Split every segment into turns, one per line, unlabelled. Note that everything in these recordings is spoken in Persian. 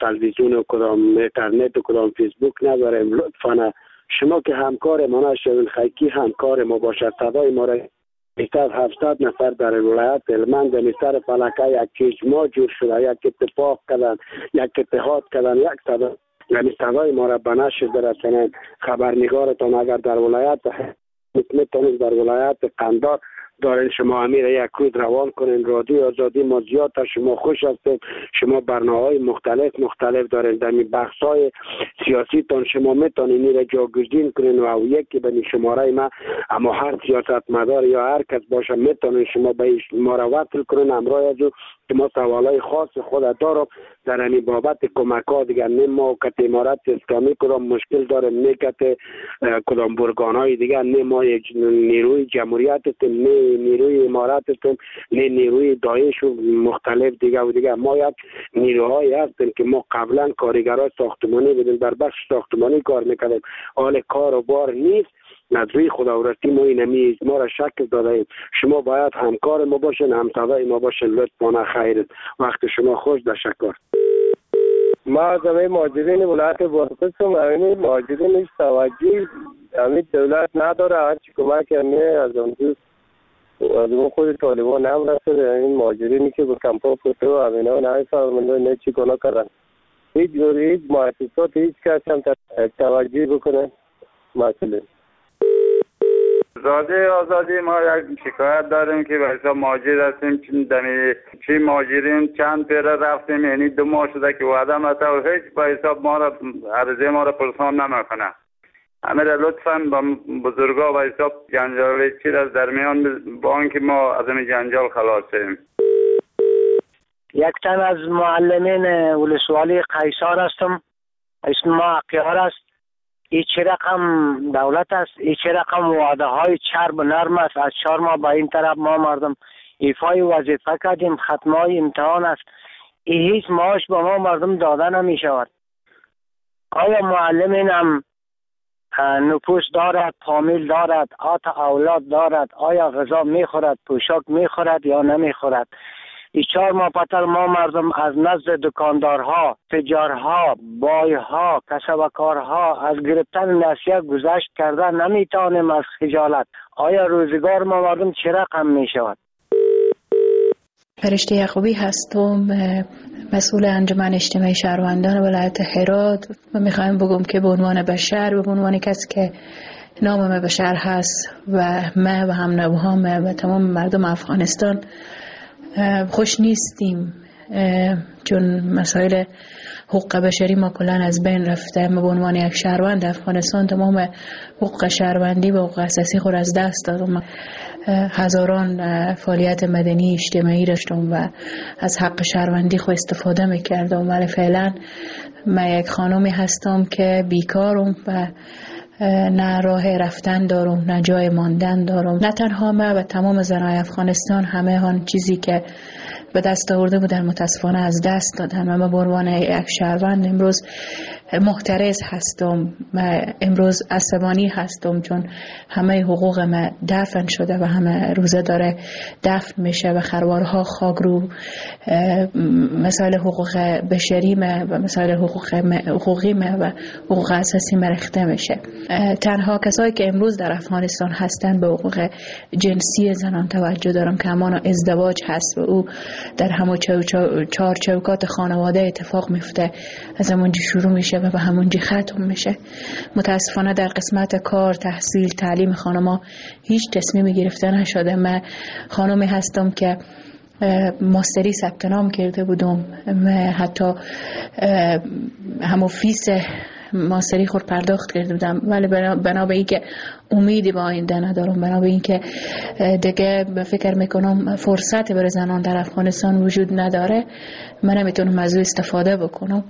تلویزیون و کدام اینترنت و کدام فیسبوک نداریم. لطفاً شما که همکار ما نشوین، خیکی همکار ما باشد. صدای ما را بیشتر از 700 نفر در ولایت هلمند در سر فلکه یک اجماع جور شده، یک اتفاق کردن، یک اتحاد کردن، یک صدا، یعنی صدای ما را به نشر برسانید. خبرنگارتان اگر در ولایت میتونید در ولایت قندار دارین، شما امیر یک روز روان کنین. رادیو آزادی ما زیاد تا شما خوش هستیم. شما برنامه‌های مختلف دارین. در این بحث‌های سیاسی تان شما میتونین این را جاگزین کنین و یکی به شماره ما، اما هر سیاستمدار یا هر کس باشه میتونین شما به ما را وصل کنین. امروز از که ما سوالای خاص خود دارم در این بابت کمک‌ها دیگر. نه ما کت امارت اسلامی کدام مشکل داریم، نه کت کدام برگان‌های دیگر، نه ما نیروی جمهوریت هستیم، نه نیروی امارت هستیم، نه نیروی داعش و مختلف دیگر. ما یک نیروهایی هستیم که ما قبلا کارگرای ساختمانی بودیم، در بخش ساختمانی کار میکردیم. حال کار و بار نیست. از روی خداوندی ما اینمی ما را شکل دادیم. شما باید همکار ما باشین، همصدای ما باشین. لطفاً خیر وقت شما خوش. تشکر.
ما از همه مهاجرین ولایت بادغیس همین مهاجرینش توجه همین دولت نداره. هرچی کمک همیه از اون خود طالبان هم رسده. این مهاجرینی که به کمپا پوته و همینا نمیفهمنده نه چی کنه کردن. هیچ مؤسسات هیچ کس هم توجه بکنه مسئله.
رادیو آزادی ما یک شکایت داریم که واسه مهاجر هستیم. چی مهاجرین چند پیره رفتیم، یعنی 2 ماه شده که وعده مته و هیچ به حساب ما را عرضه ما را پرسان نمیکنه. همه لطفاً با بزرگا به حساب جنجال چی از درمیان با اینکه ما از این جنجال خلاصیم.
یک تن از معلمین ولسوالی قیصر هستم. اسم ما اقیار است. این چه رقم دولت است، این چه رقم وعده های چرب و نرم است. از 4 ماه با این طرف ما مردم ایفای وظیفه کردیم، ختمای امتحان است. این هیچ معاش با ما مردم داده نمی شود. آیا معلمین هم نفوس دارد، فامیل دارد، اولاد دارد؟ آیا غذا میخورد، پوشاک میخورد یا نمیخورد؟ این 4 ماه پتر ما مردم از نزد دکاندارها، تجارها، بایها، کسبکارها از گرفتن نصیحت گذشت کرده نمیتونیم از خجالت. آیا روزگار ما مردم چه رقم میشود؟
فرشته یعقوبی هستم، مسئول انجمن اجتماعی شهروندان ولایت هرات و میخوایم بگم که به عنوان بشر و به عنوان کسی که نام بشر هست و ما و هم نوهام و تمام مردم افغانستان خوش نیستیم، چون مسائل حقوق بشری ما کلان از بین رفته. ما به عنوان یک شهروند افغانستان تمام حقوق شهروندی و حقوق اساسی خود از دست دادم. هزاران فعالیت مدنی اجتماعی داشتم و از حق شهروندی خود استفاده میکردم، ولی فعلا من یک خانمی هستم که بیکارم و نه راه رفتن دارم، نه جای ماندن دارم. نه تنها من و تمام زنای افغانستان همه آن چیزی که به دست آورده بودن متاسفانه از دست دادن و من به عنوان یک شهروند امروز محترز هستم و امروز عصبانی هستم، چون همه حقوق ما دفن شده و همه روزه داره دفن میشه و خروارها خاک رو مسائل حقوق بشری ما و مسائل حقوقی ما و حقوق اساسی ما ریخته میشه. تنها کسایی که امروز در افغانستان هستن به حقوق جنسی زنان توجه دارم که همان ازدواج هست و او در همون چهار چوکات خانواده اتفاق میفته، از همونجا شروع میشه و به همونجا ختم میشه. متاسفانه در قسمت کار، تحصیل، تعلیم خانما هیچ تصمیمی گرفته نشده. من خانمی هستم که ماستری ثبت نام کرده بودم، حتی همون فیس ماستری خود پرداخت کرده بودم، ولی بنا به این که امیدی با آینده ندارم، بنا به این که دیگه فکر میکنم فرصت برای زنان در افغانستان وجود نداره، من نمیتونم از او استفاده بکنم.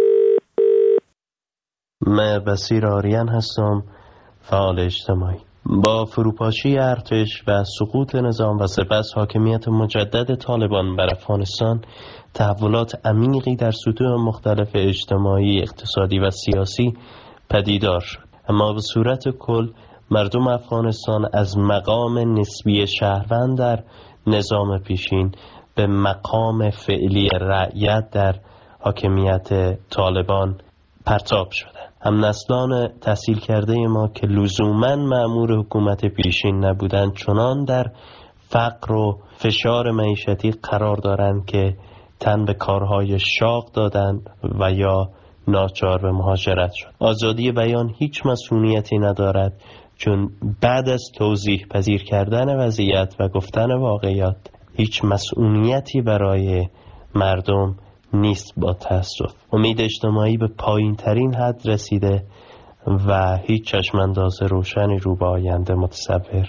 من بصیر آریان هستم، فعال اجتماعی. با فروپاشی ارتش و سقوط نظام و سپس حاکمیت مجدد طالبان بر افغانستان، تحولات عمیقی در سطوح مختلف اجتماعی، اقتصادی و سیاسی پدیدار شد. اما به صورت کل مردم افغانستان از مقام نسبی شهروند در نظام پیشین به مقام فعلی رعیت در حاکمیت طالبان پرتاب شدن. هم نسلان تحصیل کرده ما که لزوماً مأمور حکومت پیشین نبودند چنان در فقر و فشار معیشتی قرار دارند که تن به کارهای شاق دادند و یا ناچار به مهاجرت شد. آزادی بیان هیچ مسئولیتی ندارد، چون بعد از توضیح پذیر کردن وضعیت و گفتن واقعیت هیچ مسئولیتی برای مردم نیست. با تأسف امید اجتماعی به پایین ترین حد رسیده و هیچ چشمانداز روشنی رو به آینده متصور.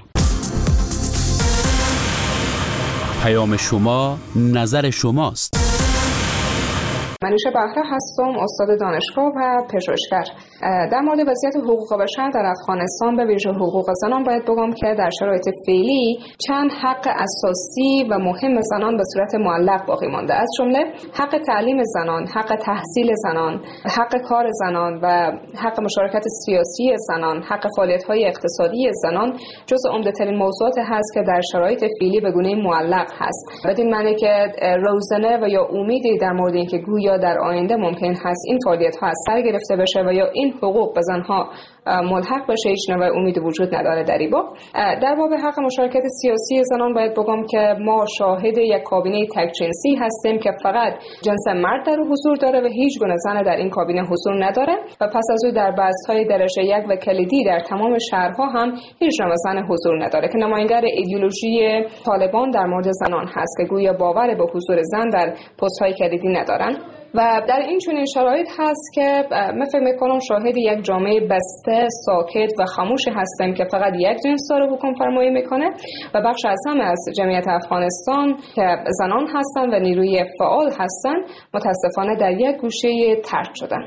پیام شما، نظر شماست.
منیشه بهره هستم، استاد دانشگاه و پژوهشگر. در مورد وضعیت حقوق بشر در افغانستان به ویژه حقوق زنان باید بگم که در شرایط فعلی چند حق اساسی و مهم زنان به صورت معلق باقی مانده، از جمله حق تعلیم زنان، حق تحصیل زنان، حق کار زنان و حق مشارکت سیاسی زنان، حق فعالیت‌های اقتصادی زنان جزو عمده‌ترین موضوعات هست که در شرایط فعلی به گونه معلق هست. بدین معنی که روزنه و یا امیدی در مورد اینکه گویا در آینده ممکن هست این فعالیت‌ها از سر گرفته بشه و یا این حقوق به زنها ملحق بشه هیچ نوع امیدی وجود نداره در این باب. در باب حق مشارکت سیاسی زنان باید بگم که ما شاهد یک کابینه تک جنسی هستیم که فقط جنس مرد در حضور داره و هیچ گونه زن در این کابینه حضور نداره و پس از او در بست‌های درجه 1 و کلیدی در تمام شهرها هم هیچ نوع زن حضور نداره که نماینگر ایدئولوژی طالبان در مورد زنان هست که گویا باور به حضور زن در پست‌های کلیدی ندارن. و در این چنین شرایط هست که من فکر میکنم شاهد یک جامعه بسته، ساکت و خاموش هستیم که فقط یک جنس داره حکم فرمایی میکنه و بخش از همه از جمعیت افغانستان که زنان هستن و نیروی فعال هستن متاسفانه در یک گوشه ترک شدن.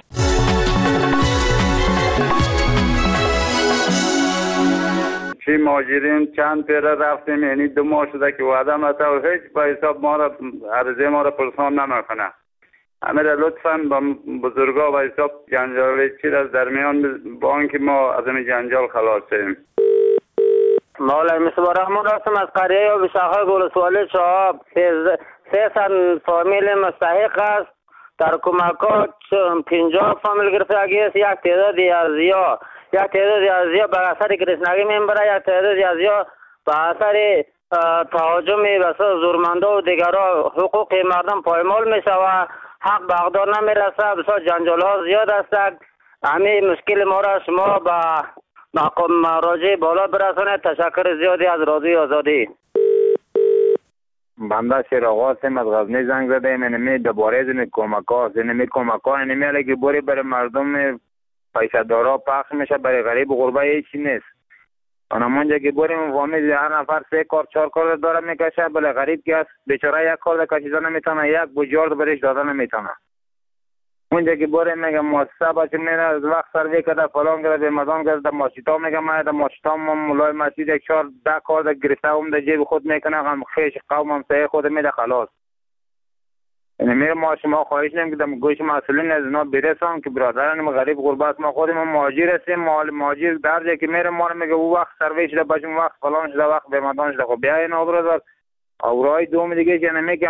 چی ماجرین چند پیره رفتیم، یعنی 2 ماه شده که وعده مته و هیچ به حساب ما را عرضه ما را پرسان نمیکنه. امیر لطفاً با بزرگا و حساب جنجال چیز از درمیان با آنکه ما از این جنجال خلاص شیم.
مولای مصباح رحمان هستم از قریه و بشاخه گلسوالی شعاب. 300 فامیل مستحق است. در کمکات 50 فامیل گرفتگی است. یک تعدادی از یا به اثر گرسنگی میبره، یک تعدادی از یا به اثر تهاجم بسیار زورمنده و دیگرها حقوق مردم پایمال میشه و حق به اقدار نمیرسه. بسیار جنجال ها زیاد است. همین مشکل ما را شما به مقام مراجع بالا برسانید. تشکر زیادی از رادیو آزادی.
بنده شیراغ هستم از غزنی زنگ زدم. اینمی دوباره این کمک‌ها اینمی علیه بوری برای مردم پیسه دارا پخش میشه، برای غریب و غربه هیچی نیست. اونجا که بریم فامیل هر نفر 3 کار 4 کار داره میکشه، بله غریب که است بیچاره یک کار کشیده نمیتونه، یک بجارد برش داده نمیتونه. اونجا که بریم میگه مؤسسه باشه میره از وقت سروی کرده فلان کرده مردم کرده ماشیتا میگه ما در ماشیتا مولای مسجد 1 4 10 کار گرفته هم در جیب خود میکنه، هم خیش قوم هم سایه خود میده خلاص. یعنی میره ما شما خواهش نمیم که در گوش مسئولین از اینا برسان که برادران غریب غربت ما خودیم مهاجر هستیم. مهاجر در جایی که میره ما رو میگه او وقت سروی شده باشیم، وقت فلان شده، وقت بمدان شده. خب بیا اینا برادر اورای دوم دیگه که نمیگه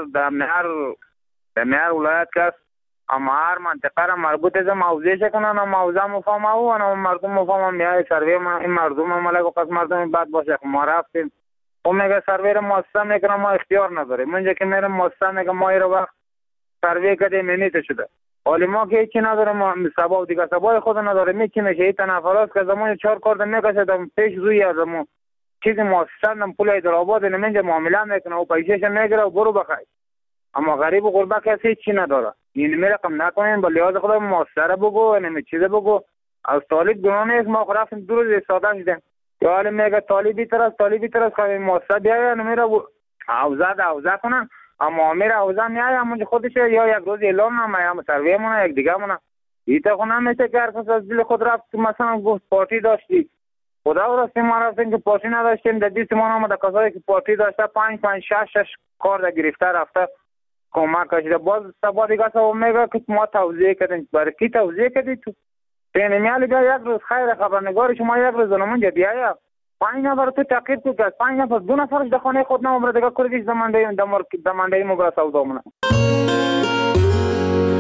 مهر ولایت کس اما هر منطقه را مربوط از موضوع شکنن و موضوع مفهم او و مردم مفهم میای سروی ما این مردم ملک و قسم مردم بد باشه. ما رفتیم او میگه سروی را مؤسسه میکنه، ما اختیار نداریم. اونجا که میرم مؤسسه میگه ما رو وقت سروی کردیم اینیت شده، حالی ما که هیچی نداریم، ما سبا دیگه سبای خود نداریم. میچی میشه این تنفراست که زمان 4 کار میکشه پیش روی از ما چیزی مؤسسه نم پول حیدرآباد نمینجا معامله میکنه و پیسهش میگیره و برو بخیر. اما غریب و غربه کسی هیچی نداره. این میرقم نکنین با لحاظ خدا مؤسسه را بگو نمی چیزه بگو. از طالب گناه نیست، ما رفتیم 2 روز استاده شدیم یا حالی میگه طالبی طرف خواهی مؤسسه بیاید نمیره حوزه کنن. اما میره حوزه میای همونجا خودش یا یک روز اعلان نمه یا سروی مونه یک دیگه مونه ایتا خونه میشه که هر کس از دل خود رفت که مثلا گفت پارتی داشتی خدا راستی ما رفتیم که پارتی نداشتیم در دیست ما نامده کسایی که پارتی داشته 5-6 کار در گرفته رفته کمک کشیده. باز سبا دیگه سبا میگه که ما توضیح کردیم. برای کی توضیح کردی تو؟ پینمیالی بیا یک روز خیر خبرنگار شما یک روز منجا بیایا 5 نفر تو تقیب تو که 5 نفر 2 نفرش در خانه خود نمبره دیگه کردیش دمانده مبرا سودا مونه.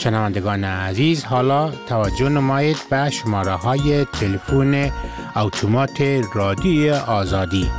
شنوندگان عزیز، حالا توجه نمایید به شماره های تلفن اتومات رادیوی آزادی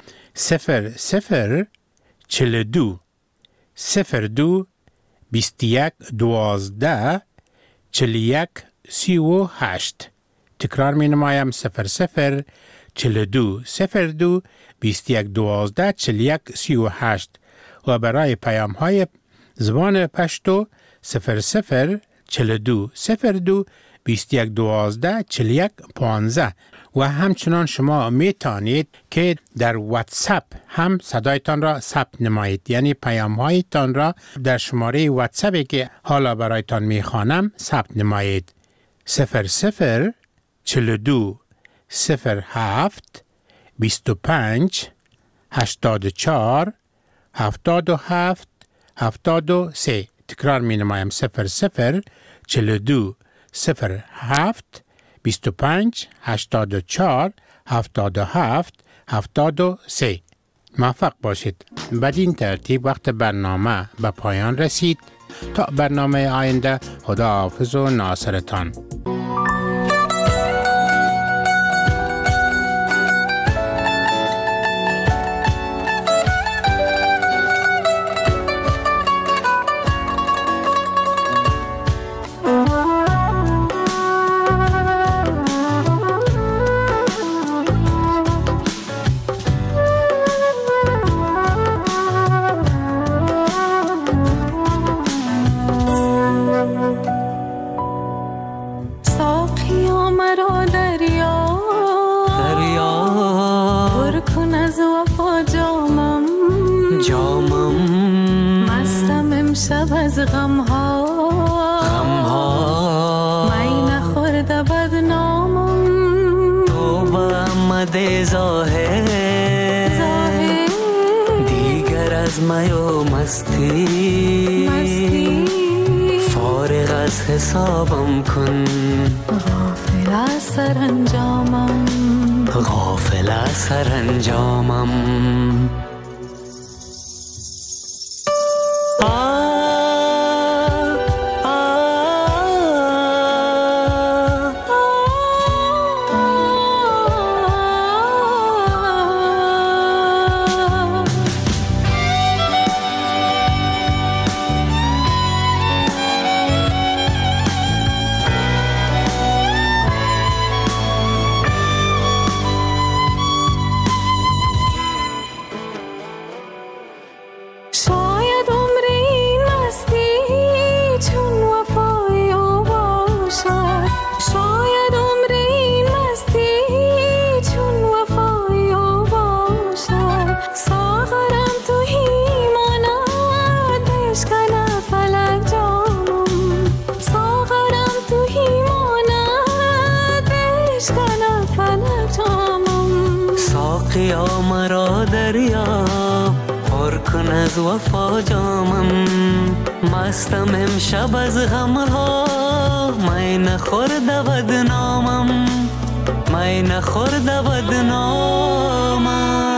00 42 02 21 12 41 38. تکرار می نمایم 00 42 02 21 12 41 38 و برای پیام های زبان پشتو 00 42 02 21 12 41 15 و همچنان شما می توانید که در واتساپ هم صدایتان را ثبت نمایید، یعنی پیام هایتان را در شماره واتساپی که حالا برایتان می خوانم ثبت نمایید 00 42 07 25 84 77 73. تکرار می نمایم 00 42 07 25 84 77 73. موفق باشید. بدین ترتیب وقت برنامه به پایان رسید. تا برنامه آینده، خداحافظ و ناصرتان.
دیگر از می و مستی فارغ از حسابم کن،
غافل از سرانجامم،
غافل از سرانجامم. ساقیا مرا دریا پر کن از وفا جامم، مستم امشب از غمها، می نخورده بدنامم، می نخورده بدنامم.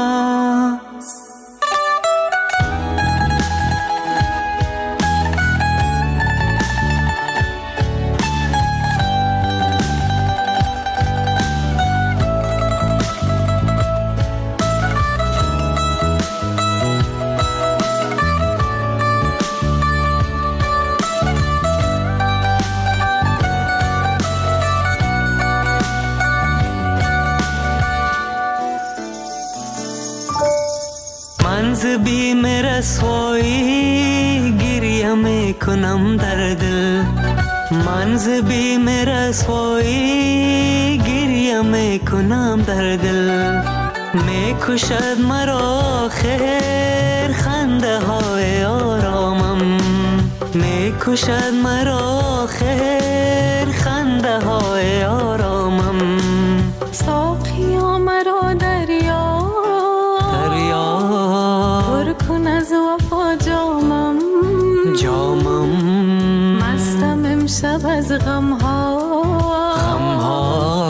منز بیم رسوایی گریه میکنم در دل، منز بیم رسوایی گریه میکنم در دل، میکشد مرا خیر خنده های آرامم، میکشد مرا خیر خنده های آرامم.
ساقیا مرا دریا پر کن از وفا جامم،
جامم
مستم امشب از غمها،
غمها